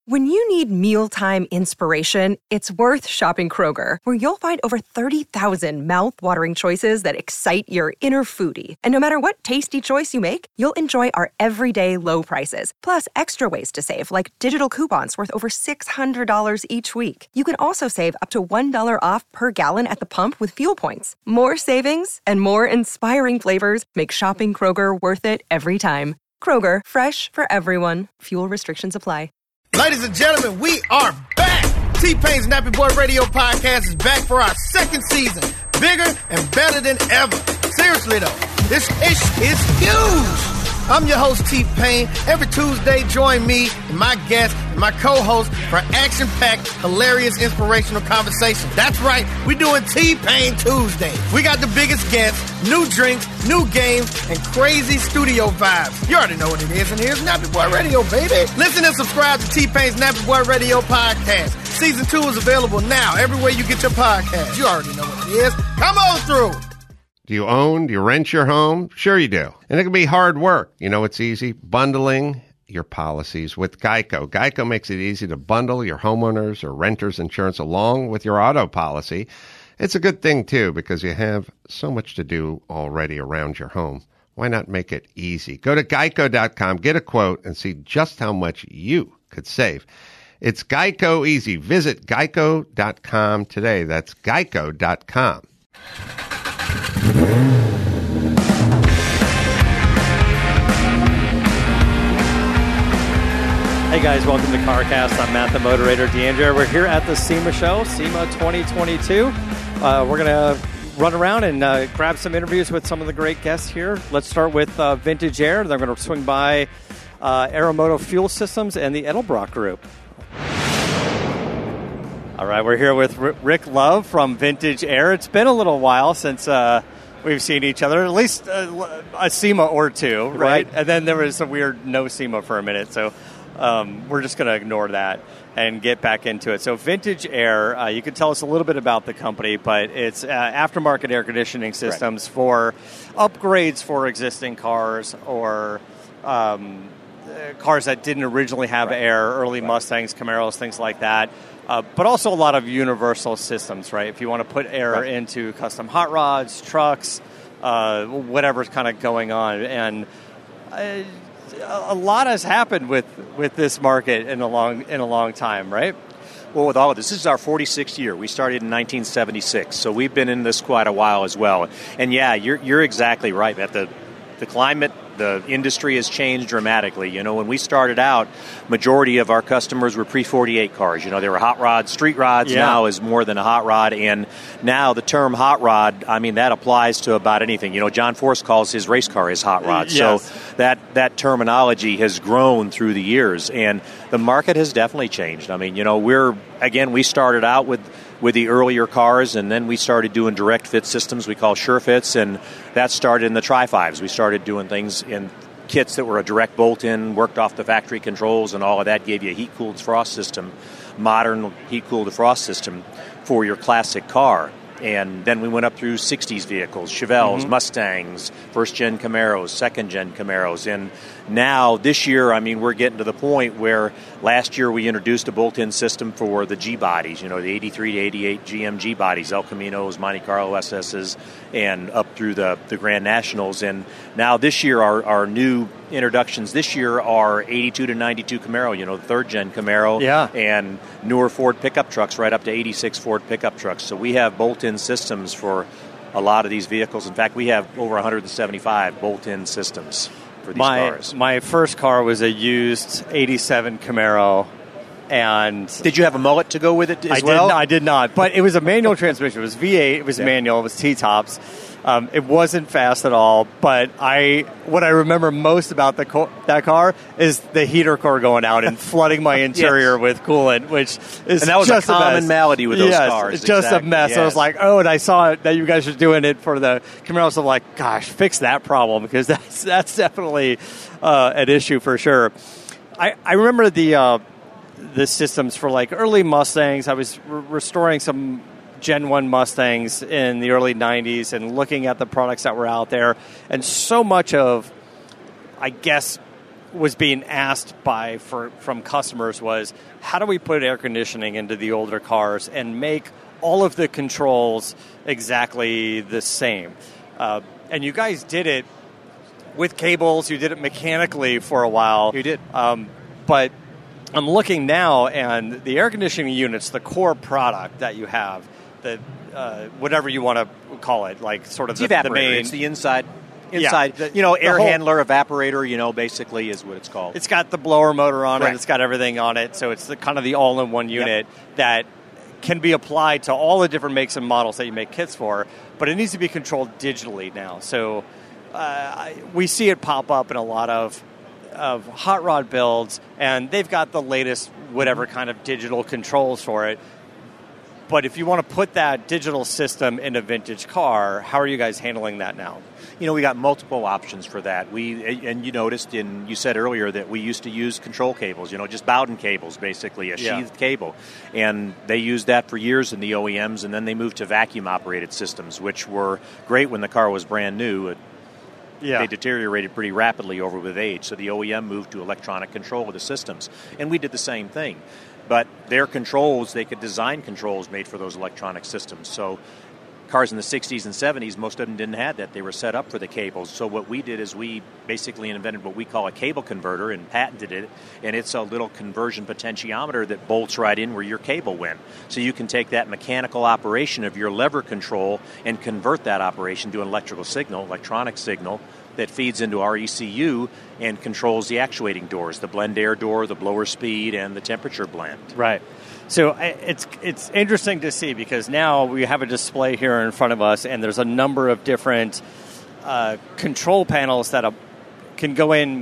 When you need mealtime inspiration, it's worth shopping Kroger, where you'll find over 30,000 mouth-watering choices that excite your inner foodie. And no matter what tasty choice you make, you'll enjoy our everyday low prices, plus extra ways to save, like digital coupons worth over $600 each week. You can also save up to $1 off per gallon at the pump with fuel points. More savings and more inspiring flavors make shopping Kroger worth it every time. Kroger, fresh for everyone. Fuel restrictions apply. Ladies and gentlemen, we are back. T-Pain's Nappy Boy Radio Podcast is back for our second season. Bigger and better than ever. Seriously, though, this ish is huge. I'm your host, T-Pain. Every Tuesday, join me and my guest and my co-host for action-packed, hilarious, inspirational conversation. That's right, we're doing T-Pain Tuesday. We got the biggest guests, new drinks, new games, and crazy studio vibes. You already know what it is, and here's Nappy Boy Radio, baby. Listen and subscribe to T-Pain's Nappy Boy Radio Podcast. Season 2 is available now everywhere you get your podcast. You already know what it is. Come on through. Do you own? Do you rent your home? Sure you do. And it can be hard work. You know it's easy? Bundling your policies with Geico. Geico makes it easy to bundle your homeowners or renters insurance along with your auto policy. It's a good thing, too, because you have so much to do already around your home. Why not make it easy? Go to geico.com, get a quote, and see just how much you could save. It's Geico easy. Visit geico.com today. That's geico.com. Hey guys, welcome to CarCast. I'm Matt, the moderator, D'Andrea. We're here at the SEMA show, SEMA 2022. We're going to run around and grab some interviews with some of the great guests here. Let's start with Vintage Air. They're going to swing by Aeromoto Fuel Systems and the Edelbrock Group. All right, we're here with Rick Love from Vintage Air. It's been a little while since we've seen each other, at least a SEMA or two, right? And then there was a weird no SEMA for a minute, so we're just going to ignore that and get back into it. So Vintage Air, you can tell us a little bit about the company, but it's aftermarket air conditioning systems for upgrades for existing cars or cars that didn't originally have air, early Mustangs, Camaros, things like that. But also a lot of universal systems, right? If you want to put air into custom hot rods, trucks, whatever's kind of going on. And a lot has happened with this market in a long time, right? Well, with all of this is our 46th year. We started in 1976, so we've been in this quite a while as well. And yeah, you're exactly right, Matt. The climate, the industry has changed dramatically. You know, when we started out, majority of our customers were pre-48 cars. You know, they were hot rods, street rods. Yeah. Now is more than a hot rod. And now the term hot rod, I mean, that applies to about anything. You know, John Force calls his race car his hot rod. Yes. So that terminology has grown through the years. And the market has definitely changed. I mean, you know, we started out with the earlier cars, and then we started doing direct fit systems we call sure fits, and that started in the Tri-5s. We started doing things in kits that were a direct bolt-in, worked off the factory controls, and all of that gave you a heat-cooled defrost system, modern heat-cooled defrost system for your classic car. And then we went up through 60s vehicles, Chevelles, Mustangs, first-gen Camaros, second-gen Camaros. And now, this year, I mean, we're getting to the point where last year we introduced a bolt-in system for the G-bodies, you know, the 83 to 88 GM G-bodies, El Caminos, Monte Carlo SSs, and up through the Grand Nationals. And now this year, our new introductions this year are 82 to 92 Camaro, you know, the third-gen Camaro, and newer Ford pickup trucks right up to 86 Ford pickup trucks. So we have bolt-in systems for a lot of these vehicles. In fact, we have over 175 bolt-in systems for these cars. My first car was a used 87 Camaro. And did you have a mullet to go with it as well? I did not. But it was a manual transmission. It was V8. It was manual. It was T-tops. It wasn't fast at all. But what I remember most about that car is the heater core going out and flooding my interior with coolant, which is and that was just a common malady with those cars. It's just a mess. Yes. I was like, and I saw that you guys are doing it for the Camaros. I'm like, gosh, fix that problem, because that's definitely an issue for sure. I remember the systems for like early Mustangs. I was restoring some Gen 1 Mustangs in the early 90s and looking at the products that were out there. And so much of, I guess, was being asked from customers was, how do we put air conditioning into the older cars and make all of the controls exactly the same? And you guys did it with cables. You did it mechanically for a while. You did. But I'm looking now, and the air conditioning units, the core product that you have, the whatever you want to call it, like sort of the main. It's the inside, air handler, evaporator, basically is what it's called. It's got the blower motor on Correct. it. It's got everything on it. So it's kind of the all-in-one unit that can be applied to all the different makes and models that you make kits for, but it needs to be controlled digitally now. So we see it pop up in a lot of hot rod builds, and they've got the latest whatever kind of digital controls for it. But if you want to put that digital system in a vintage car, how are you guys handling that now? We got multiple options for that. And you noticed, you said earlier that we used to use control cables, just Bowden cables, basically, a sheathed cable. And they used that for years in the OEMs, and then they moved to vacuum-operated systems, which were great when the car was brand new. They deteriorated pretty rapidly with age, so the OEM moved to electronic control of the systems. And we did the same thing. But their controls, they could design controls made for those electronic systems. So cars in the 60s and 70s, most of them didn't have that. They were set up for the cables. So what we did is we basically invented what we call a cable converter and patented it. And it's a little conversion potentiometer that bolts right in where your cable went. So you can take that mechanical operation of your lever control and convert that operation to an electronic signal that feeds into our ECU and controls the actuating doors, the blend air door, the blower speed, and the temperature blend. Right. So it's interesting to see, because now we have a display here in front of us, and there's a number of different control panels that can go in.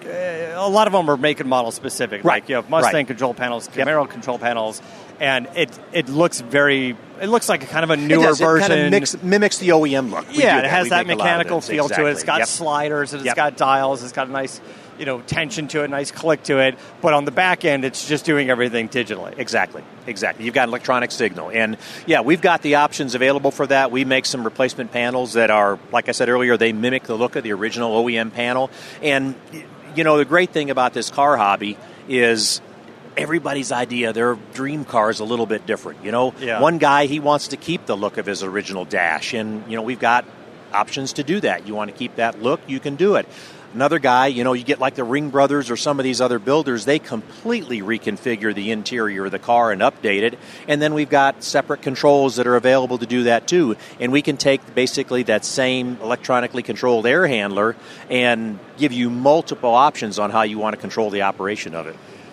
A lot of them are make and model specific. Right. Like you have Mustang control panels, Camaro control panels, and it looks like a kind of a newer version. It kind of mimics the OEM look. It has that mechanical feel to it. It's got sliders, and it's got dials. It's got a nice tension to it, nice click to it. But on the back end, it's just doing everything digitally. Exactly. You've got an electronic signal. And, we've got the options available for that. We make some replacement panels that are, like I said earlier, they mimic the look of the original OEM panel. And, the great thing about this car hobby is everybody's idea, their dream car is a little bit different. One guy, he wants to keep the look of his original dash. And, we've got options to do that. You want to keep that look, you can do it. Another guy, you get like the Ring Brothers or some of these other builders, they completely reconfigure the interior of the car and update it. And then we've got separate controls that are available to do that too. And we can take basically that same electronically controlled air handler and give you multiple options on how you want to control the operation of it.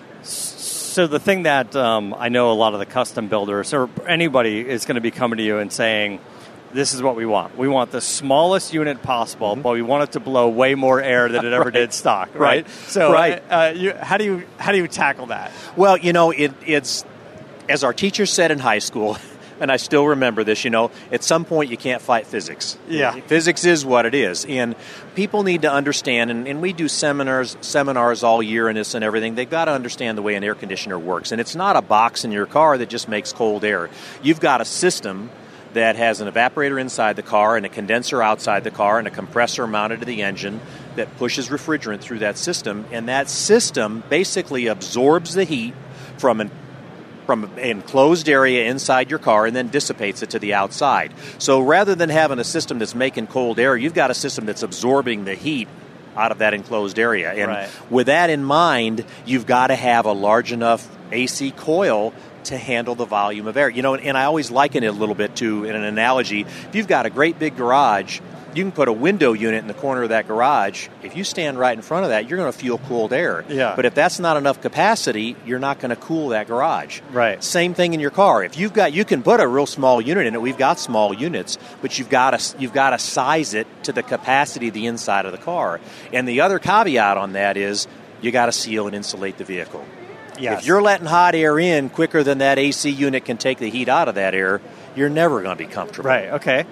So the thing that I know a lot of the custom builders or anybody is going to be coming to you and saying, this is what we want. We want the smallest unit possible, but we want it to blow way more air than it ever did stock, right? So how do you tackle that? Well, it's as our teachers said in high school, and I still remember this, at some point you can't fight physics. Yeah. Physics is what it is. And people need to understand, and we do seminars all year and this and everything. They've got to understand the way an air conditioner works. And it's not a box in your car that just makes cold air. You've got a system that has an evaporator inside the car and a condenser outside the car and a compressor mounted to the engine that pushes refrigerant through that system. And that system basically absorbs the heat from an enclosed area inside your car and then dissipates it to the outside. So rather than having a system that's making cold air, you've got a system that's absorbing the heat out of that enclosed area. And with that in mind, you've got to have a large enough AC coil to handle the volume of air. And I always liken it a little bit to, in an analogy, if you've got a great big garage, you can put a window unit in the corner of that garage. If you stand right in front of that, you're going to feel cold air. Yeah. But if that's not enough capacity, you're not going to cool that garage. Right. Same thing in your car. If you can put a real small unit in it. We've got small units, but you've got to size it to the capacity of the inside of the car. And the other caveat on that is you got to seal and insulate the vehicle. Yes. If you're letting hot air in quicker than that AC unit can take the heat out of that air, you're never going to be comfortable. Right, okay.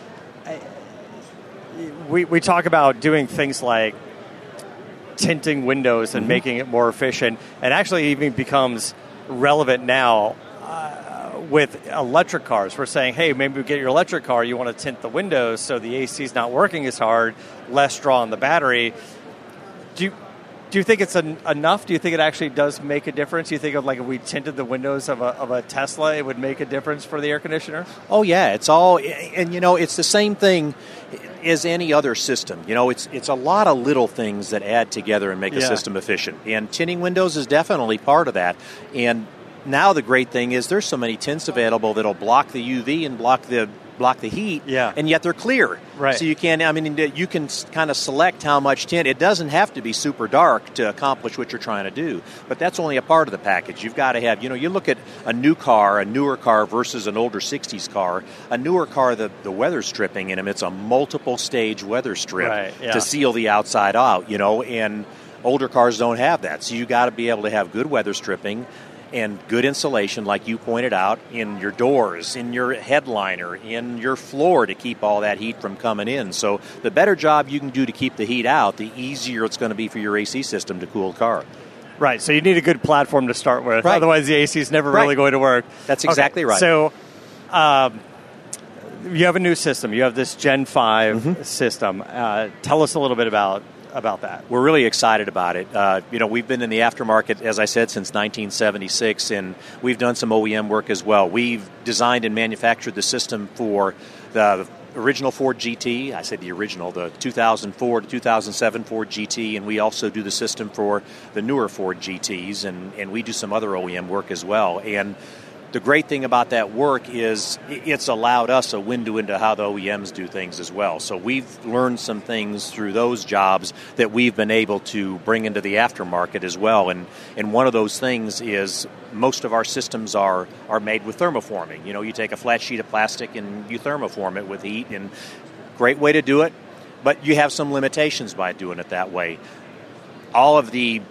We talk about doing things like tinting windows and making it more efficient. It actually even becomes relevant now with electric cars. We're saying, hey, maybe we get your electric car, you want to tint the windows so the AC is not working as hard, less draw on the battery. Do you think it's enough? Do you think it actually does make a difference? Do you think if we tinted the windows of a Tesla, it would make a difference for the air conditioner? Oh, yeah. It's all, and it's the same thing as any other system. It's a lot of little things that add together and make a system efficient. And tinting windows is definitely part of that. And now the great thing is there's so many tints available that'll block the UV and block the heat, and yet they're clear. Right. So you can kind of select how much tint. It doesn't have to be super dark to accomplish what you're trying to do, but that's only a part of the package. You've got to have, you look at a newer car versus an older 60s car. A newer car, the weather stripping in them, it's a multiple stage weather strip to seal the outside out, and older cars don't have that. So you got to be able to have good weather stripping and good insulation, like you pointed out, in your doors, in your headliner, in your floor to keep all that heat from coming in. So the better job you can do to keep the heat out, the easier it's going to be for your AC system to cool the car. Right, so you need a good platform to start with. Right. Otherwise, the AC is never really going to work. That's exactly right. So you have a new system. You have this Gen 5 system. Tell us a little bit about that. We're really excited about it. We've been in the aftermarket, as I said, since 1976, and we've done some OEM work as well. We've designed and manufactured the system for the original Ford GT. I say the original, the 2004 to 2007 Ford GT, and we also do the system for the newer Ford GTs, and we do some other OEM work as well. And the great thing about that work is it's allowed us a window into how the OEMs do things as well. So we've learned some things through those jobs that we've been able to bring into the aftermarket as well. And one of those things is most of our systems are made with thermoforming. You take a flat sheet of plastic and you thermoform it with heat, and great way to do it, but you have some limitations by doing it that way. All of the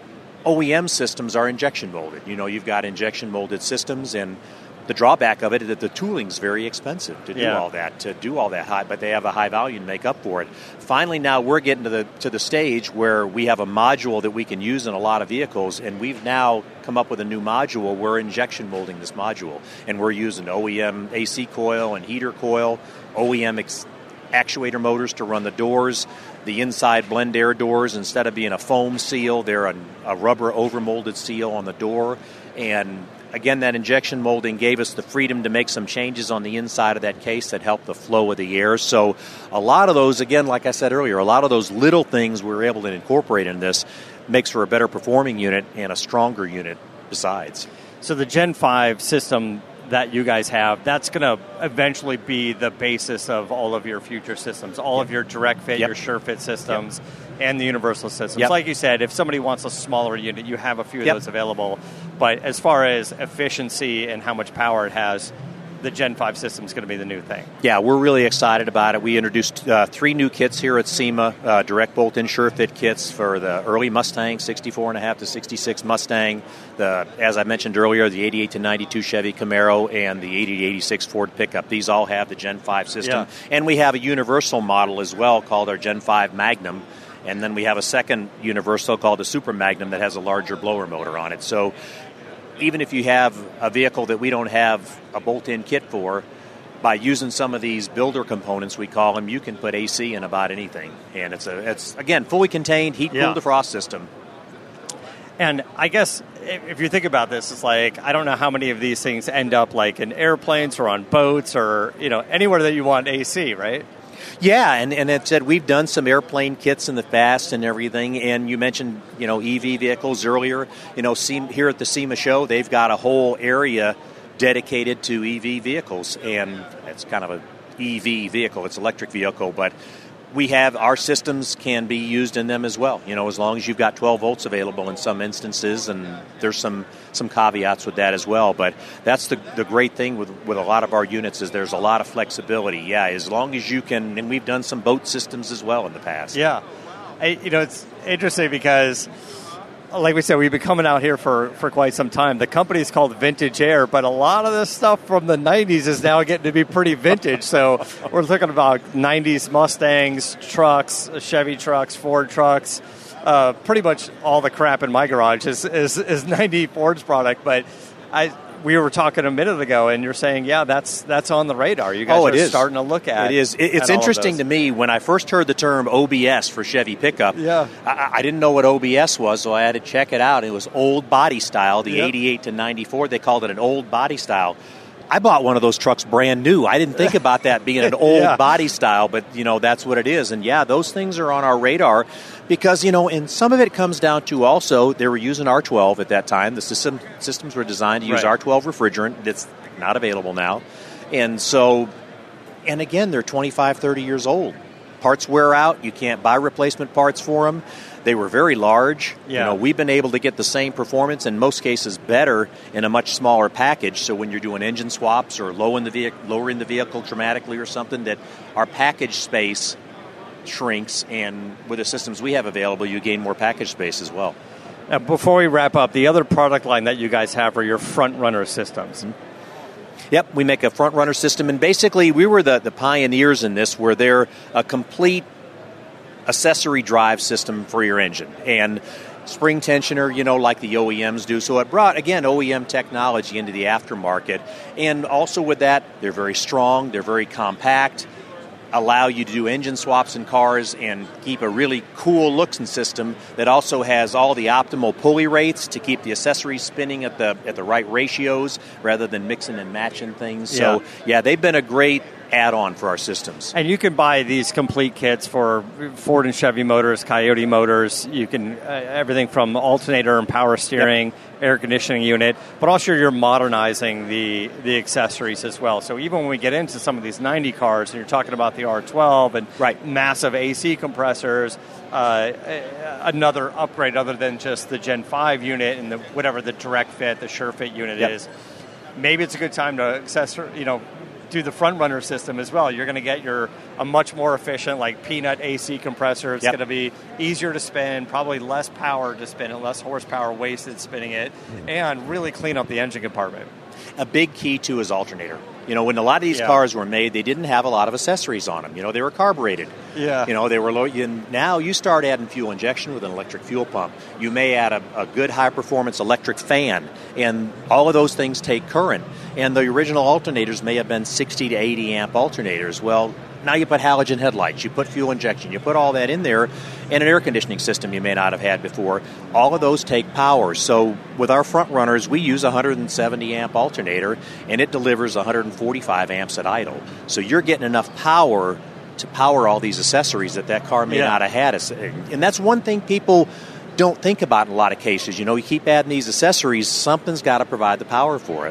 OEM systems are injection molded. You've got injection molded systems, and the drawback of it is that the tooling's very expensive to do all that high, but they have a high value to make up for it. Finally, now we're getting to the stage where we have a module that we can use in a lot of vehicles, and we've now come up with a new module. We're injection molding this module, and we're using OEM AC coil and heater coil, OEM actuator motors to run the doors. The inside blend air doors, instead of being a foam seal, they're a rubber overmolded seal on the door. And again, that injection molding gave us the freedom to make some changes on the inside of that case that helped the flow of the air. So a lot of those, again, like I said earlier, a lot of those little things we were able to incorporate in this makes for a better performing unit and a stronger unit besides. So the Gen 5 system that you guys have, that's going to eventually be the basis of all of your future systems, all of your direct fit, your sure fit systems, and the universal systems. Like you said, if somebody wants a smaller unit, you have a few of those available. But as far as efficiency and how much power it has, the Gen 5 system is going to be the new thing. Yeah, we're really excited about it. We introduced 3 new kits here at SEMA, direct bolt-in sure fit kits for the early Mustang, 64.5 to 66 Mustang, as I mentioned earlier, the 88 to 92 Chevy Camaro, and the 80 to 86 Ford pickup. These all have the Gen 5 system. And we have a universal model as well called our Gen 5 Magnum. And then we have a second universal called the Super Magnum that has a larger blower motor on it. So even if you have a vehicle that we don't have a bolt-in kit for, by using some of these builder components, we call them, you can put AC in about anything. And it's again, fully contained, heat-cooled defrost system. And I guess if you think about this, it's like, I don't know how many of these things end up like in airplanes or on boats or, anywhere that you want AC, right? Yeah, and it said we've done some airplane kits in the past and everything, and you mentioned, EV vehicles earlier. Here at the SEMA show, they've got a whole area dedicated to EV vehicles, and it's kind of an EV vehicle. It's an electric vehicle, but we have our systems can be used in them as well, as long as you've got 12 volts available in some instances, and there's some caveats with that as well. But that's the great thing with a lot of our units is there's a lot of flexibility. Yeah, as long as you can, and we've done some boat systems as well in the past. Yeah. It's interesting because, like we said, we've been coming out here for quite some time. The company's called Vintage Air, but a lot of this stuff from the 90s is now getting to be pretty vintage. So we're talking about 90s Mustangs, trucks, Chevy trucks, Ford trucks. Pretty much all the crap in my garage is 90 Ford's product. But we were talking a minute ago, and you're saying, that's on the radar. You guys are starting to look at it. It is. It's interesting to me. When I first heard the term OBS for Chevy pickup, I didn't know what OBS was, so I had to check it out. It was old body style, the 88 to 94. They called it an old body style. I bought one of those trucks brand new. I didn't think about that being an old body style, but, that's what it is. And, those things are on our radar because, and some of it comes down to also they were using R12 at that time. The systems were designed to use R12 refrigerant that's not available now. And so, and again, they're 25, 30 years old. Parts wear out. You can't buy replacement parts for them. They were very large. We've been able to get the same performance, in most cases better, in a much smaller package. So when you're doing engine swaps or lowering the vehicle dramatically or something, that our package space shrinks, and with the systems we have available, you gain more package space as well. Now, before we wrap up, the other product line that you guys have are your front runner systems. Yep, we make a front runner system, and basically we were the pioneers in this, where they're a complete accessory drive system for your engine. And spring tensioner, like the OEMs do. So it brought, again, OEM technology into the aftermarket. And also with that, they're very strong, they're very compact, allow you to do engine swaps in cars and keep a really cool looking system that also has all the optimal pulley rates to keep the accessories spinning at the right ratios rather than mixing and matching things. So, they've been a great add-on for our systems. And you can buy these complete kits for Ford and Chevy motors, Coyote motors. You can everything from alternator and power steering, air conditioning unit, but also you're modernizing the accessories as well. So even when we get into some of these 90 cars, and you're talking about the R12 and massive AC compressors, another upgrade other than just the Gen 5 unit and whatever the direct fit, the sure fit unit is. Maybe it's a good time to do the front runner system as well. You're going to get a much more efficient, like peanut AC compressor. It's going to be easier to spin, probably less power to spin it, less horsepower wasted spinning it, and really clean up the engine compartment. A big key, too, is alternator. When a lot of these cars were made, they didn't have a lot of accessories on them. They were carbureted. They were low. Now you start adding fuel injection with an electric fuel pump. You may add a good high-performance electric fan, and all of those things take current. And the original alternators may have been 60 to 80 amp alternators. Well, now you put halogen headlights, you put fuel injection, you put all that in there, and an air conditioning system you may not have had before. All of those take power. So with our front runners, we use a 170 amp alternator, and it delivers 145 amps at idle. So you're getting enough power to power all these accessories that car may not have had. And that's one thing people don't think about in a lot of cases. You keep adding these accessories, something's got to provide the power for it.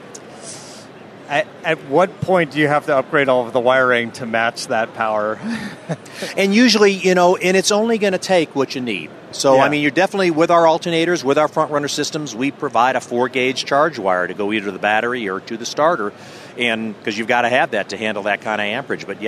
At what point do you have to upgrade all of the wiring to match that power? And usually, and it's only going to take what you need. So, you're definitely, with our alternators, with our front runner systems, we provide a 4-gauge charge wire to go either to the battery or to the starter, and because you've got to have that to handle that kind of amperage. But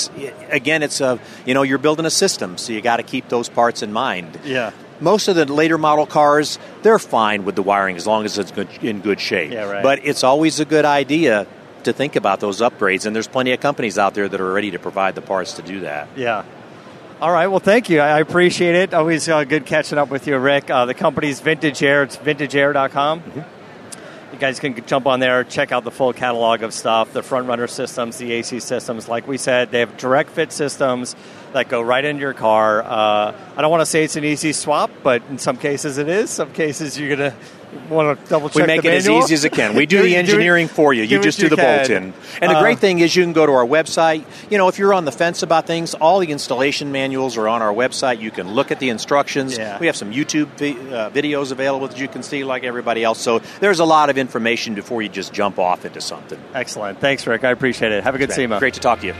you're building a system, so you got to keep those parts in mind. Yeah. Most of the later model cars, they're fine with the wiring as long as it's in good shape. Yeah, right. But it's always a good idea to think about those upgrades, and there's plenty of companies out there that are ready to provide the parts to do that. Yeah. All right. Well, thank you. I appreciate it. Always good catching up with you, Rick. The company's Vintage Air. It's vintageair.com. Mm-hmm. You guys can jump on there, check out the full catalog of stuff, the front runner systems, the AC systems. Like we said, they have direct fit systems that go right into your car. I don't want to say it's an easy swap, but in some cases it is. Some cases you're going to want to double check the manual. We make it as easy as it can. We do the engineering for you. You just do the bolt-in. And the great thing is you can go to our website. If you're on the fence about things, all the installation manuals are on our website. You can look at the instructions. Yeah. We have some YouTube videos available that you can see like everybody else. So there's a lot of information before you just jump off into something. Excellent. Thanks, Rick. I appreciate it. Have a good SEMA. Great to talk to you.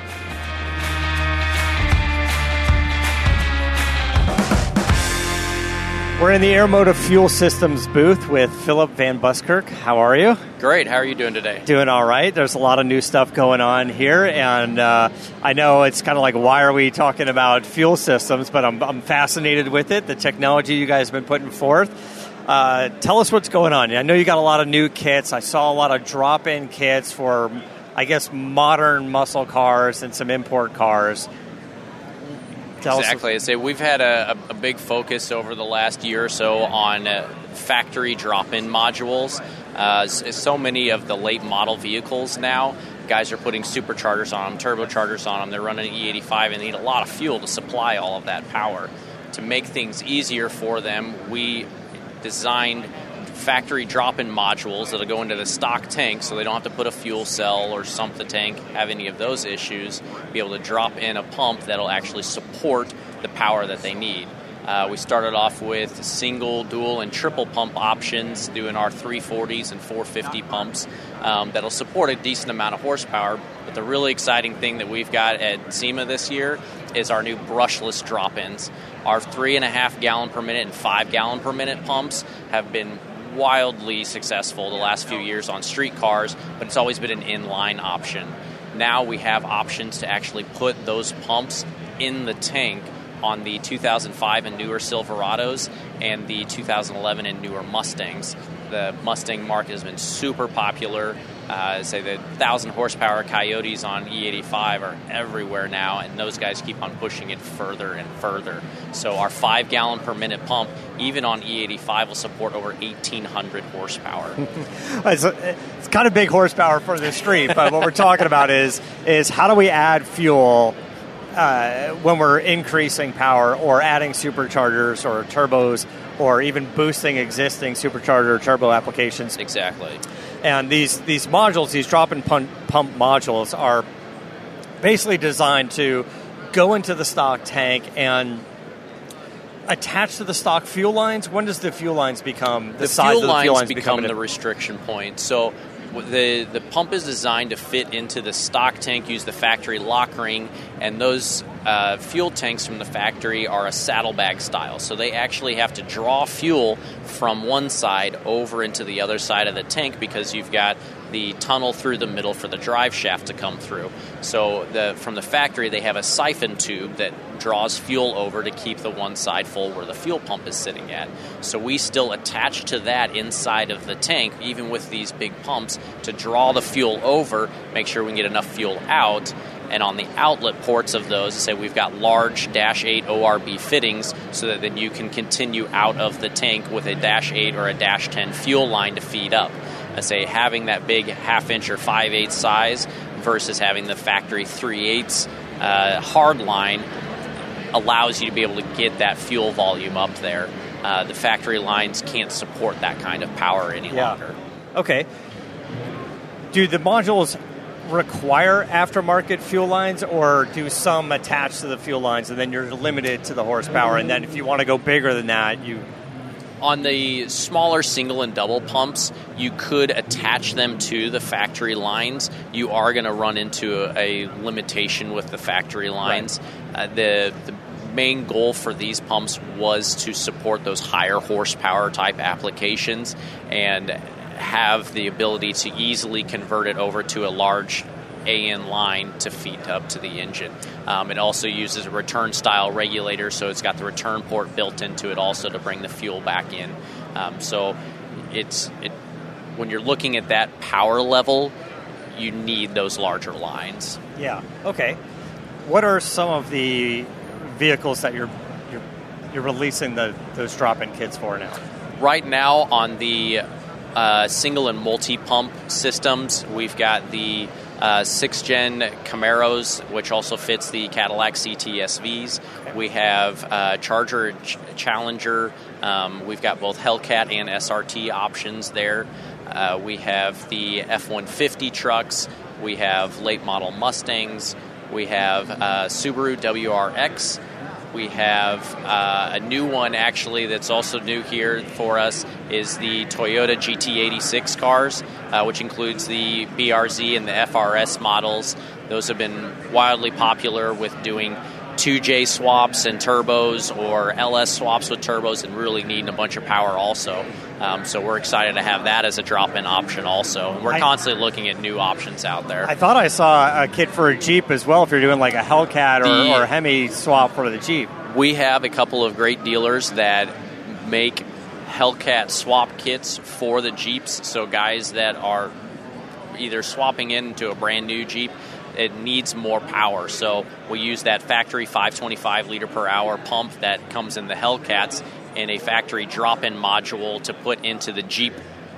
We're in the Airmotive Fuel Systems booth with Philip Van Buskirk. How are you? Great. How are you doing today? Doing all right. There's a lot of new stuff going on here, and I know it's kind of like, why are we talking about fuel systems? But I'm fascinated with it, the technology you guys have been putting forth. Tell us what's going on. I know you got a lot of new kits. I saw a lot of drop-in kits for, I guess, modern muscle cars and some import cars. Exactly. So we've had a big focus over the last year or so on factory drop-in modules. So many of the late model vehicles now, guys are putting superchargers on them, turbochargers on them. They're running E85 and they need a lot of fuel to supply all of that power. To make things easier for them, we designed factory drop-in modules that'll go into the stock tank so they don't have to put a fuel cell or sump the tank, have any of those issues, be able to drop in a pump that'll actually support the power that they need. We started off with single, dual, and triple pump options, doing our 340s and 450 pumps that'll support a decent amount of horsepower. But the really exciting thing that we've got at SEMA this year is our new brushless drop-ins. Our 3.5 gallon per minute and 5 gallon per minute pumps have been wildly successful the last few years on street cars, but it's always been an inline option. Now we have options to actually put those pumps in the tank on the 2005 and newer Silverados and the 2011 and newer Mustangs. The Mustang market has been super popular. Say the 1,000 horsepower Coyotes on E85 are everywhere now, and those guys keep on pushing it further and further. So our 5 gallon per minute pump, even on E85, will support over 1,800 horsepower. It's kind of big horsepower for the street, but what we're talking about is how do we add fuel when we're increasing power or adding superchargers or turbos or even boosting existing supercharger or turbo applications. Exactly. And these modules, these drop-in pump modules, are basically designed to go into the stock tank and attach to the stock fuel lines. When does the fuel lines become the size of the fuel lines become the restriction point? So the pump is designed to fit into the stock tank, use the factory lock ring, and those fuel tanks from the factory are a saddlebag style. So they actually have to draw fuel from one side over into the other side of the tank because you've got the tunnel through the middle for the drive shaft to come through. So from the factory, they have a siphon tube that draws fuel over to keep the one side full where the fuel pump is sitting at. So we still attach to that inside of the tank, even with these big pumps, to draw the fuel over, make sure we can get enough fuel out. And on the outlet ports of those, say we've got large Dash 8 ORB fittings so that then you can continue out of the tank with a Dash 8 or a Dash 10 fuel line to feed up. I say having that big 1/2 inch or 5/8 size versus having the factory 3/8 hard line allows you to be able to get that fuel volume up there. The factory lines can't support that kind of power any longer. Okay. Do the modules require aftermarket fuel lines, or do some attach to the fuel lines and then you're limited to the horsepower, and then if you want to go bigger than that, you... On the smaller single and double pumps, you could attach them to the factory lines. You are going to run into a limitation with the factory lines. Right. The main goal for these pumps was to support those higher horsepower type applications and have the ability to easily convert it over to a large AN line to feed up to the engine. It also uses a return style regulator, so it's got the return port built into it also to bring the fuel back in. So when you're looking at that power level, you need those larger lines. Yeah. Okay. What are some of the vehicles that you're releasing those drop-in kits for now? Right now on the single and multi-pump systems, we've got the 6th Gen Camaros, which also fits the Cadillac CT-SVs. Okay. We have Charger Challenger. We've got both Hellcat and SRT options there. We have the F-150 trucks. We have late model Mustangs. We have Subaru WRX. We have a new one, actually, that's also new here for us, is the Toyota GT86 cars, which includes the BRZ and the FRS models. Those have been wildly popular with doing 2J swaps and turbos or LS swaps with turbos and really needing a bunch of power also. So we're excited to have that as a drop-in option also. We're constantly looking at new options out there. I thought I saw a kit for a Jeep as well if you're doing like a Hellcat or a Hemi swap for the Jeep. We have a couple of great dealers that make Hellcat swap kits for the Jeeps, so guys that are either swapping into a brand new Jeep, it needs more power. So we use that factory 525 liter per hour pump that comes in the Hellcats in a factory drop-in module to put into the Jeep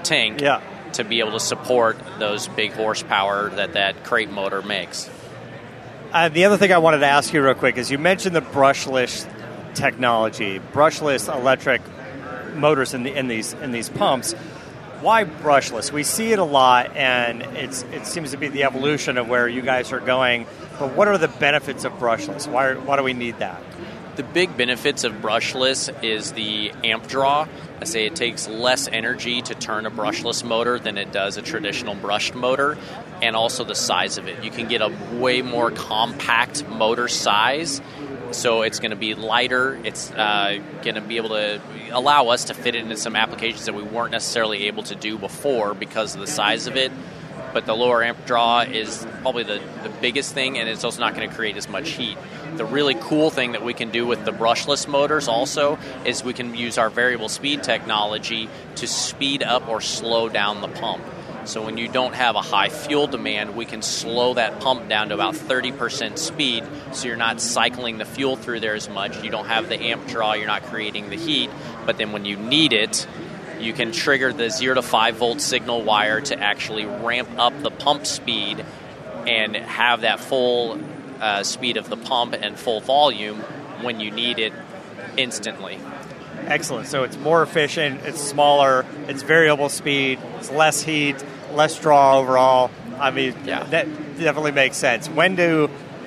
tank to be able to support those big horsepower that crate motor makes. The other thing I wanted to ask you real quick is you mentioned the brushless technology, brushless electric motors in these pumps. Why brushless? We see it a lot, and it seems to be the evolution of where you guys are going. But what are the benefits of brushless? Why do we need that? The big benefits of brushless is the amp draw. I say it takes less energy to turn a brushless motor than it does a traditional brushed motor, and also the size of it. You can get a way more compact motor size, so it's going to be lighter. It's going to be able to allow us to fit it into some applications that we weren't necessarily able to do before because of the size of it. But the lower amp draw is probably the biggest thing, and it's also not going to create as much heat. The really cool thing that we can do with the brushless motors also is we can use our variable speed technology to speed up or slow down the pump. So when you don't have a high fuel demand, we can slow that pump down to about 30% speed, so you're not cycling the fuel through there as much. You don't have the amp draw, you're not creating the heat, but then when you need it, you can trigger the 0 to 5 volt signal wire to actually ramp up the pump speed and have that full speed of the pump and full volume when you need it instantly. Excellent. So it's more efficient, it's smaller, it's variable speed, it's less heat, less draw overall. I mean, that definitely makes sense. When does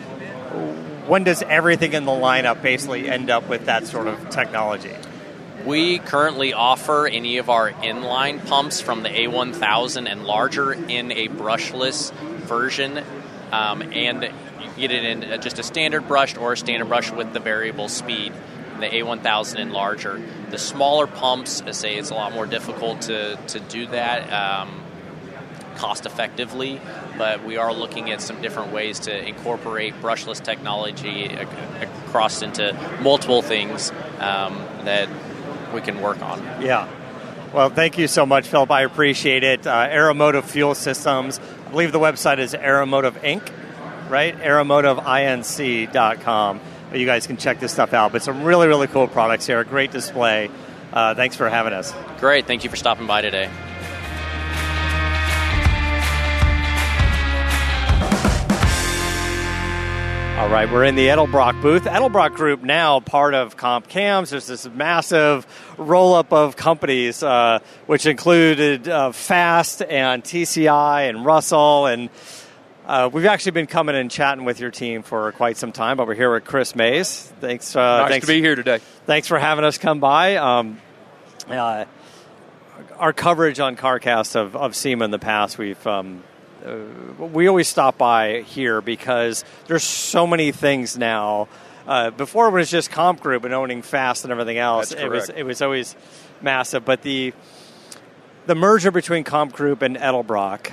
everything in the lineup basically end up with that sort of technology? We currently offer any of our inline pumps from the A1000 and larger in a brushless version, and you can get it in just a standard brushed or a standard brush with the variable speed, the A1000 and larger. The smaller pumps, I say it's a lot more difficult to do that cost effectively, but we are looking at some different ways to incorporate brushless technology across into multiple things that we can work on. Yeah. Well, thank you so much, Philip. I appreciate it. Aeromotive Fuel Systems. I believe the website is Aeromotive Inc., right? aeromotiveinc.com. You guys can check this stuff out. But some really, really cool products here. A great display. Thanks for having us. Great. Thank you for stopping by today. All right, we're in the Edelbrock booth. Edelbrock Group now part of Comp Cams. There's this massive roll-up of companies, which included Fast and TCI and Russell. And we've actually been coming and chatting with your team for quite some time, but we're here with Chris Mays. Thanks to be here today. Thanks for having us come by. Our coverage on CarCast of SEMA in the past, we always stop by here because there's so many things now. Before it was just Comp Group and owning Fast and everything else. It was always massive. But the merger between Comp Group and Edelbrock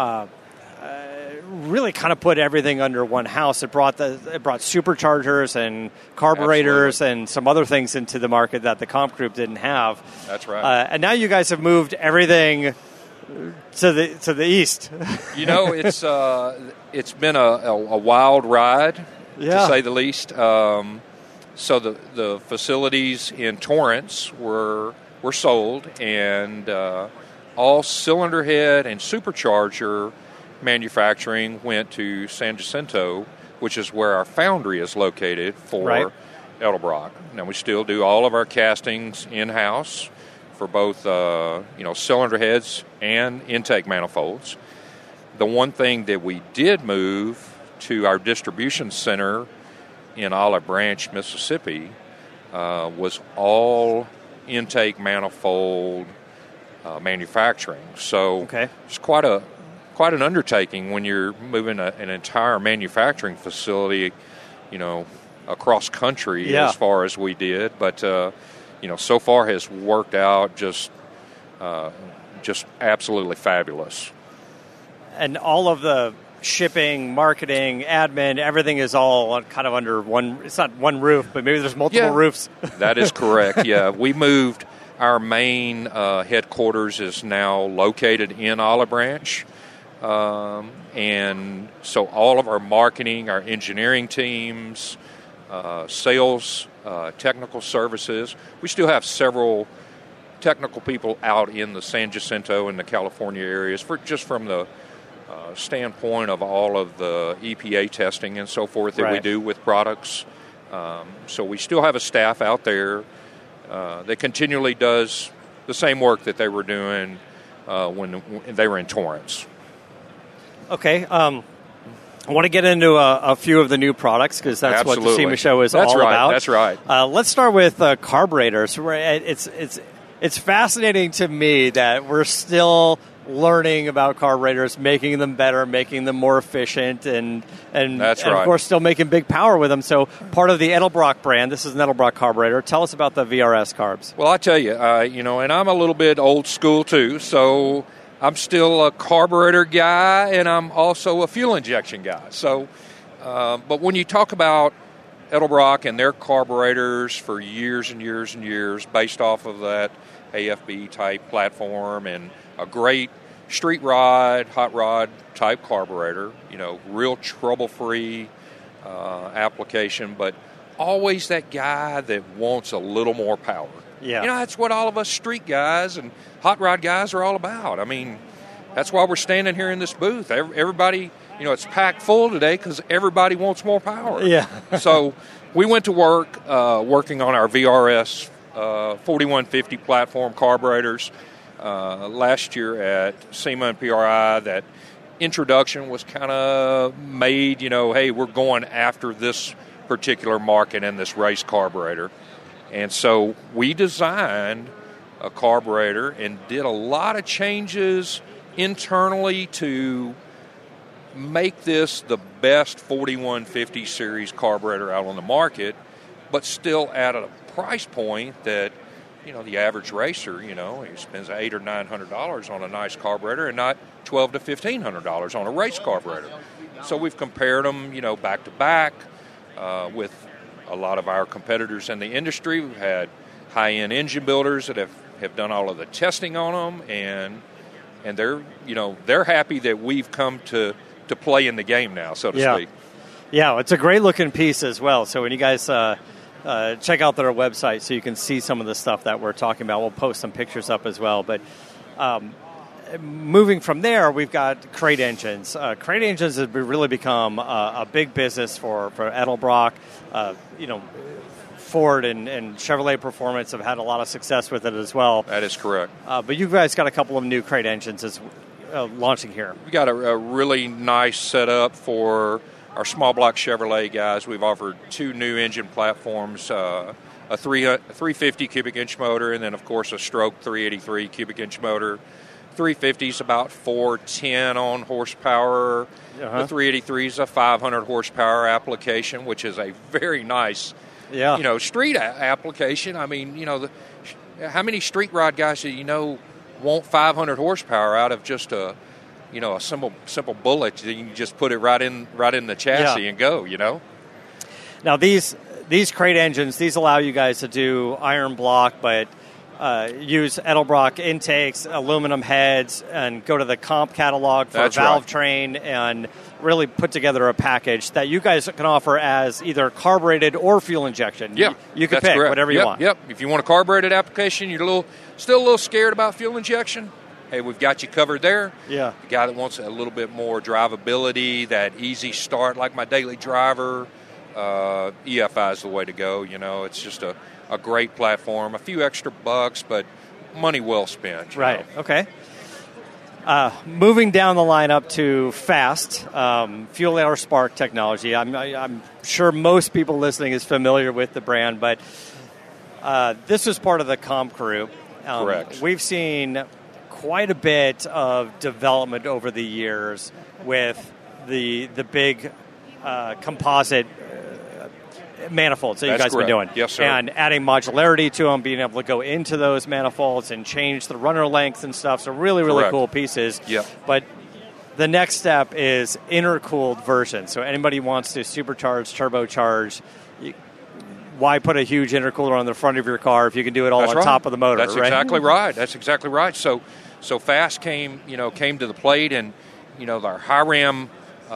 really kind of put everything under one house. It brought superchargers and carburetors and some other things into the market that the Comp Group didn't have. That's right. And now you guys have moved everything to the east. You know, it's been a wild ride, to say the least. So the facilities in Torrance were sold, and all cylinder head and supercharger manufacturing went to San Jacinto, which is where our foundry is located for Edelbrock. Now, we still do all of our castings in-house for both cylinder heads and intake manifolds. The one thing that we did move to our distribution center in Olive Branch, Mississippi, was all intake manifold manufacturing. So it's quite an undertaking when you're moving an entire manufacturing facility, across country as far as we did. But so far has worked out just absolutely fabulous. And all of the shipping, marketing, admin, everything is all kind of under one. It's not one roof, but maybe there's multiple roofs. That is correct. Yeah, we moved. Our main headquarters is now located in Olive Branch, and so all of our marketing, our engineering teams, sales, technical services. We still have several technical people out in the San Jacinto and the California areas from the standpoint of all of the EPA testing and so forth that we do with products. So we still have a staff out there that continually does the same work that they were doing when they were in Torrance. Okay. I want to get into a few of the new products because that's what the SEMA show is all about. That's right. Let's start with carburetors. It's fascinating to me that we're still learning about carburetors, making them better, making them more efficient, and of course still making big power with them. So part of the Edelbrock brand, this is an Edelbrock carburetor. Tell us about the VRS carbs. Well, I tell you, and I'm a little bit old school too, so I'm still a carburetor guy, and I'm also a fuel injection guy. So, but when you talk about Edelbrock and their carburetors for years and years and years, based off of that AFB type platform and a great street rod, hot rod type carburetor, real trouble-free application, but always that guy that wants a little more power. Yeah. That's what all of us street guys and hot rod guys are all about. I mean, that's why we're standing here in this booth. Everybody, it's packed full today because everybody wants more power. Yeah. So we went to work working on our VRS 4150 platform carburetors last year at SEMA and PRI. That introduction was kind of made, hey, we're going after this particular market and this race carburetor. And so we designed a carburetor and did a lot of changes internally to make this the best 4150 series carburetor out on the market, but still at a price point that, the average racer, he spends $800 or $900 on a nice carburetor and not $1,200 to $1,500 on a race carburetor. So we've compared them, back to back with a lot of our competitors in the industry. We've had high-end engine builders that have done all of the testing on them, and they're happy that we've come to play in the game now, so to speak. Yeah, it's a great-looking piece as well. So when you guys check out their website so you can see some of the stuff that we're talking about. We'll post some pictures up as well. But moving from there, we've got crate engines. Crate engines have really become a big business for Edelbrock. Ford and Chevrolet Performance have had a lot of success with it as well. That is correct. But you guys got a couple of new crate engines launching here. We got a really nice setup for our small block Chevrolet guys. We've offered two new engine platforms, a 350 cubic inch motor, and then, of course, a stroke 383 cubic inch motor. 350 is about 410 on horsepower. The 383 is a 500 horsepower application, which is a very nice, street application. I mean, how many street rod guys do you know want 500 horsepower out of just a simple bullet? You can just put it right in the chassis and go. Now these crate engines, these allow you guys to do iron block, but use Edelbrock intakes, aluminum heads, and go to the comp catalog for valve train and really put together a package that you guys can offer as either carbureted or fuel injection. Yeah, you can pick whatever you want. Yep. If you want a carbureted application, you're still a little scared about fuel injection. Hey, we've got you covered there. Yeah. The guy that wants a little bit more drivability, that easy start, like my daily driver, EFI is the way to go. It's just a great platform. A few extra bucks, but money well spent. Right. Okay. Moving down the line up to Fast, fuel air spark technology. I'm sure most people listening is familiar with the brand, but this is part of the comp group. Correct. We've seen quite a bit of development over the years with the big composite manifolds that you guys have been doing. Yes, sir. And adding modularity to them, being able to go into those manifolds and change the runner length and stuff. So really, really cool pieces. Yep. But the next step is intercooled version. So anybody who wants to supercharge, turbocharge, why put a huge intercooler on the front of your car if you can do it all on top of the motor? That's exactly right. That's exactly right. So Fast came to the plate, and our high ram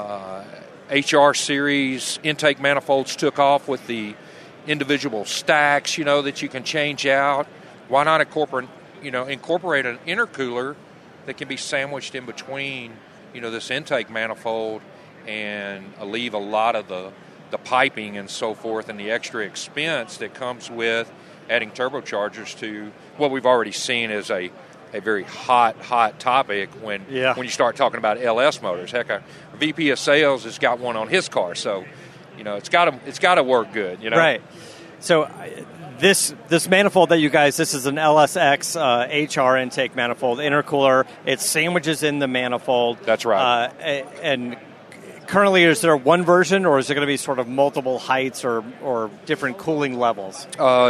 HR series intake manifolds took off with the individual stacks, that you can change out. Why not incorporate an intercooler that can be sandwiched in between, this intake manifold and alleviate a lot of the piping and so forth and the extra expense that comes with adding turbochargers to what we've already seen as a very hot topic when you start talking about LS motors. Heck, our VP of sales has got one on his car, so it's got to work good. Right. So this manifold that you guys, this is an LSX HR intake manifold intercooler. It sandwiches in the manifold. That's right. And currently, is there one version, or is there going to be sort of multiple heights or different cooling levels?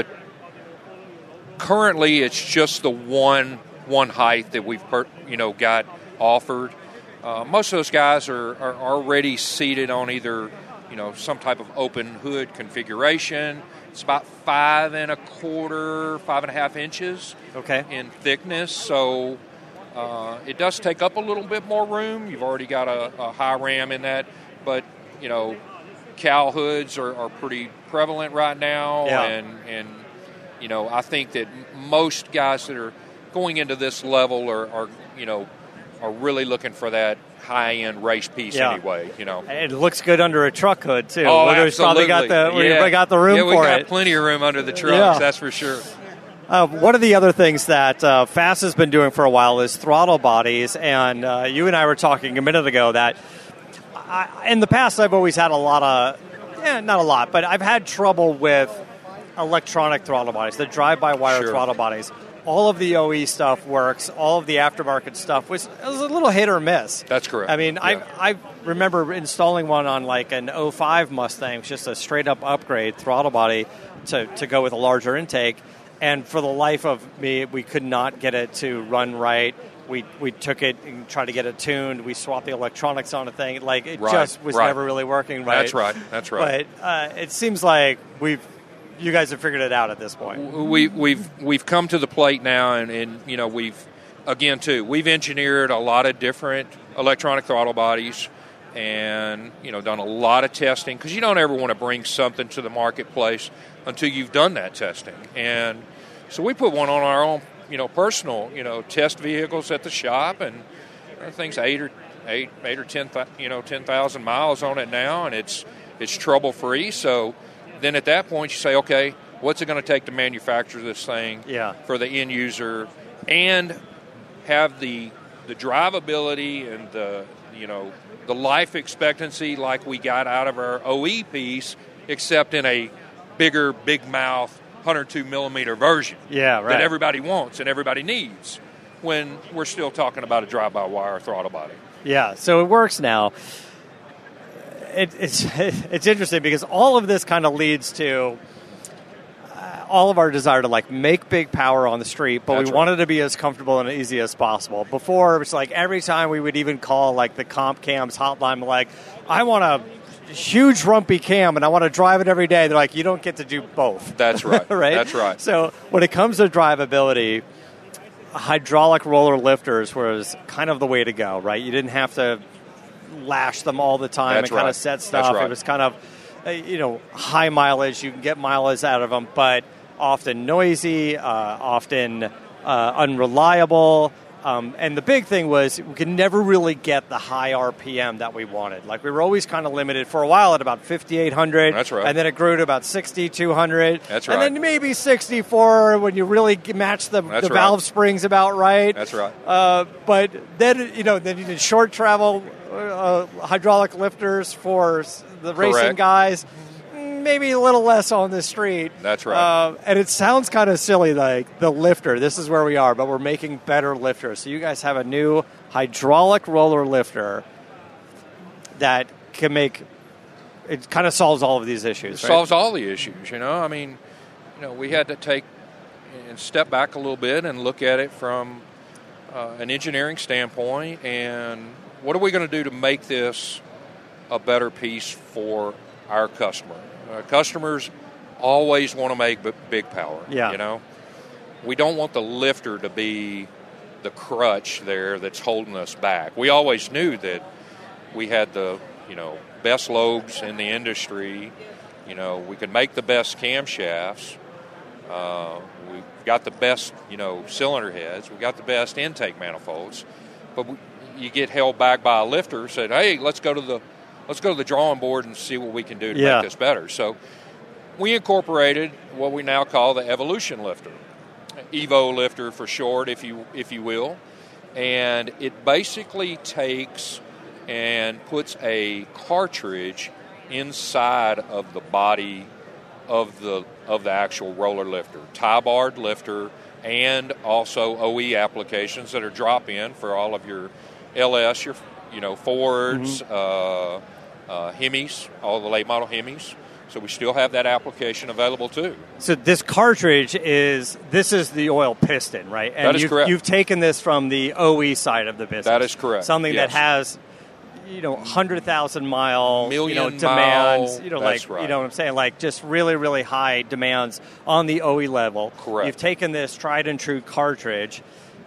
Currently, it's just the one height that we've got offered. Most of those guys are already seated on either some type of open hood configuration. It's about 5 1/4 inches in thickness, so it does take up a little bit more room. You've already got a high ram in that, but cowl hoods are pretty prevalent right now, and I think that most guys that are going into this level are really looking for that high-end race piece anyway. It looks good under a truck hood too. Oh, absolutely. Probably got the room for it. We got plenty of room under the trucks. That's for sure. One of the other things that FASS has been doing for a while is throttle bodies, and you and I were talking a minute ago that in the past I've always had a lot of, not a lot, but I've had trouble with electronic throttle bodies, the drive-by-wire throttle bodies. All of the OE stuff works. All of the aftermarket stuff was a little hit or miss. That's correct. I mean, I remember installing one on like an 05 Mustang, just a straight-up upgrade throttle body to go with a larger intake. And for the life of me, we could not get it to run right. We took it and tried to get it tuned. We swapped the electronics on the thing. Like, it just was never really working right. That's right. But it seems like you guys have figured it out at this point. We've come to the plate now, and we've engineered a lot of different electronic throttle bodies, and done a lot of testing, because you don't ever want to bring something to the marketplace until you've done that testing. And so we put one on our own personal test vehicles at the shop, and I think it's 8 or 10,000 miles on it now, and it's trouble free. So then at that point you say, okay, what's it going to take to manufacture this thing for the end user and have the drivability and the life expectancy like we got out of our OE piece, except in a bigger, big mouth 102 millimeter version that everybody wants and everybody needs, when we're still talking about a drive-by-wire throttle body. Yeah, so it works now. It's interesting because all of this kind of leads to all of our desire to make big power on the street, but we wanted to be as comfortable and easy as possible. Before, it was like every time we would even call the Comp Cams hotline, I want a huge rumpy cam and I want to drive it every day. They're like, you don't get to do both. That's right. Right? That's right. So when it comes to drivability, hydraulic roller lifters was kind of the way to go, right? You didn't have to lash them all the time and kind of set stuff. It was kind of, high mileage. You can get mileage out of them, but often noisy, often unreliable. And the big thing was we could never really get the high RPM that we wanted. We were always kind of limited for a while at about 5,800. That's right. And then it grew to about 6,200. That's right. And then maybe 64 when you really match the valve springs about right. That's right. But then, then you did short travel hydraulic lifters for the racing guys. Maybe a little less on the street. That's right. And it sounds kind of silly, like the lifter. This is where we are, but we're making better lifters. So you guys have a new hydraulic roller lifter that can it kind of solves all of these issues. It solves all the issues, I mean, we had to take and step back a little bit and look at it from an engineering standpoint, and what are we going to do to make this a better piece for our customer? Customers always want to make big power. We don't want the lifter to be the crutch there that's holding us back. We always knew that we had the best lobes in the industry. We could make the best camshafts. We've got the best, cylinder heads. We've got the best intake manifolds. But you get held back by a lifter, said, hey, let's go to the drawing board and see what we can do to make this better. So we incorporated what we now call the Evolution lifter, Evo lifter for short, if you will. And it basically takes and puts a cartridge inside of the body of the actual roller lifter, tie-barred lifter, and also OE applications that are drop-in for all of your LS, your Fords, Hemis, all the late model Hemis. So we still have that application available too. So this cartridge is the oil piston, right? And that is correct. You've taken this from the OE side of the business. That is correct. Something that has 100,000 mile million demands. Mile, that's right. You know what I'm saying? Like just really, really high demands on the OE level. Correct. You've taken this tried and true cartridge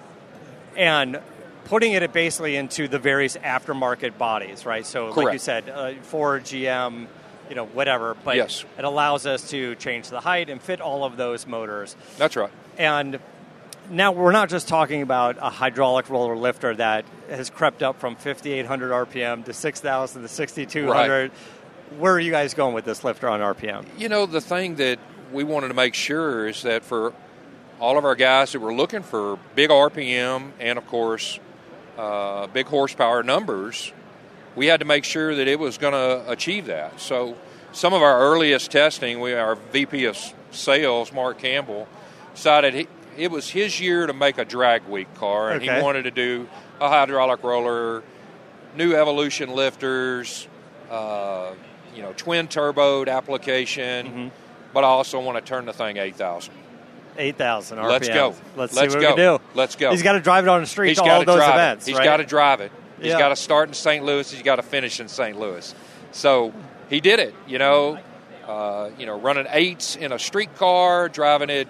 and putting it basically into the various aftermarket bodies, right? So correct. like you said, Ford, GM, whatever. But yes. It allows us to change the height and fit all of those motors. That's right. And now we're not just talking about a hydraulic roller lifter that has crept up from 5,800 RPM to 6,000 to 6,200. Right. Where are you guys going with this lifter on RPM? The thing that we wanted to make sure is that for all of our guys that were looking for big RPM and, of course, big horsepower numbers, we had to make sure that it was going to achieve that. So some of our earliest testing, our VP of sales, Mark Campbell, decided it was his year to make a drag week car, and he wanted to do a hydraulic roller, new Evolution lifters, twin turboed application, but I also want to turn the thing 8,000. 8,000 RPM. Let's go. Let's see what we can do. Let's go. He's got to drive it on the street to all those events. He's got to drive it. He's Yeah. got to start in St. Louis. He's got to finish in St. Louis. So he did it. Running 8s in a street car, driving it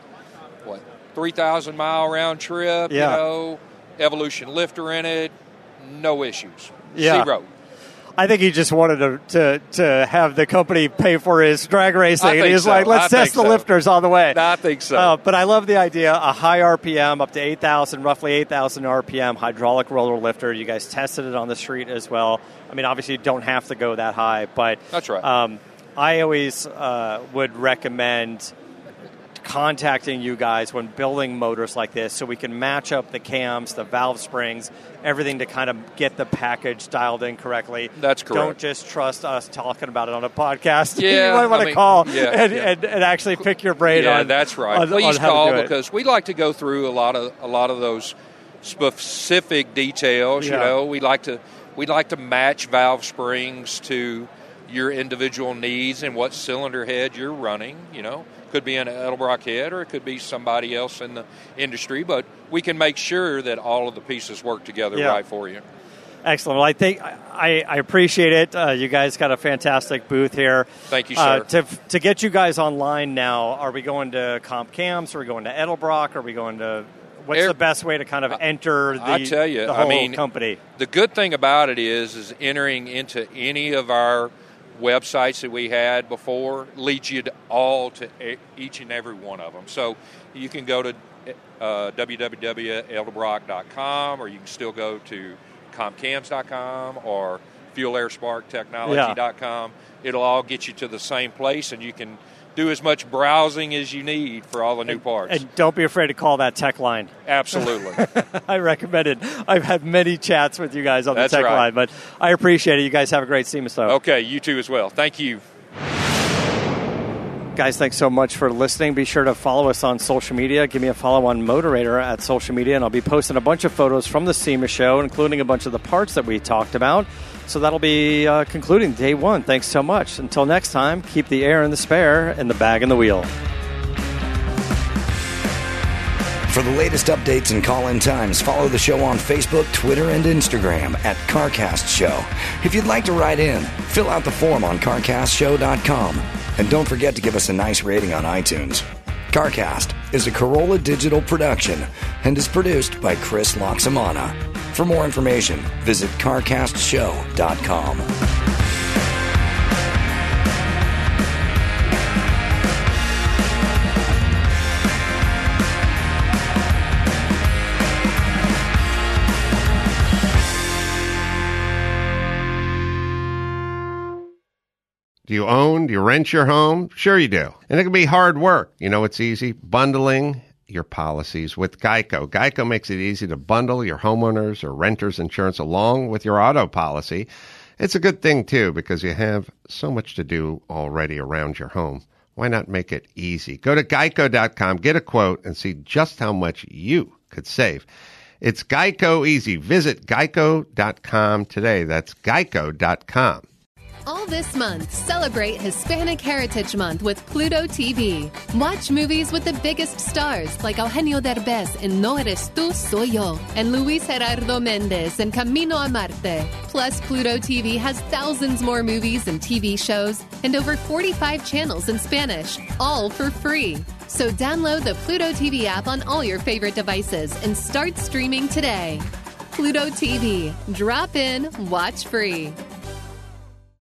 3,000 mile round trip. Yeah. Evolution lifter in it, no issues. Yeah. 0. I think he just wanted to have the company pay for his drag racing. And he was like, let's test the lifters all the way. I think so. But I love the idea, a high RPM, up to 8,000, roughly 8,000 RPM, hydraulic roller lifter. You guys tested it on the street as well. I mean, obviously you don't have to go that high. But that's right. I always would recommend contacting you guys when building motors like this so we can match up the cams, the valve springs, everything to kind of get the package dialed in correctly. That's correct. Don't just trust us talking about it on a podcast. Yeah, you might want to call and actually pick your brain on. Yeah, that's right. Please call because we like to go through a lot of those specific details. Yeah. We like to match valve springs to your individual needs and what cylinder head you're running. Could be an Edelbrock head or it could be somebody else in the industry, but we can make sure that all of the pieces work together right for you. Excellent. Well, I think I appreciate it. You guys got a fantastic booth here. Thank you, sir. To get you guys online now, are we going to Comp Cams? Are we going to Edelbrock? Are we going to... What's the best way to kind of enter the whole company? The good thing about it is entering into any of our websites that we had before leads you to each and every one of them. So you can go to www.edelbrock.com, or you can still go to compcams.com or fuelairsparktechnology.com. It'll all get you to the same place, and you can do as much browsing as you need for all the new parts. And don't be afraid to call that tech line. Absolutely. I recommend it. I've had many chats with you guys on the tech line, but I appreciate it. You guys have a great SEMA show. Okay, you too as well. Thank you. Guys, thanks so much for listening. Be sure to follow us on social media. Give me a follow on Motorator at social media, and I'll be posting a bunch of photos from the SEMA show, including a bunch of the parts that we talked about. So that'll be concluding day one. Thanks so much. Until next time, keep the air in the spare and the bag in the wheel. For the latest updates and call-in times, follow the show on Facebook, Twitter, and Instagram at CarCast Show. If you'd like to write in, fill out the form on CarCastShow.com. And don't forget to give us a nice rating on iTunes. CarCast is a Corolla Digital production and is produced by Chris Loxamana. For more information, visit CarCastShow.com. Do you own? Do you rent your home? Sure you do. And it can be hard work. You know it's easy? Bundling your policies with Geico. Geico makes it easy to bundle your homeowners or renters insurance along with your auto policy. It's a good thing, too, because you have so much to do already around your home. Why not make it easy? Go to geico.com, get a quote, and see just how much you could save. It's Geico Easy. Visit geico.com today. That's geico.com. All this month, celebrate Hispanic Heritage Month with Pluto TV. Watch movies with the biggest stars like Eugenio Derbez in No Eres Tú, Soy Yo, and Luis Gerardo Méndez in Camino a Marte. Plus, Pluto TV has thousands more movies and TV shows and over 45 channels in Spanish, all for free. So download the Pluto TV app on all your favorite devices and start streaming today. Pluto TV. Drop in, watch free.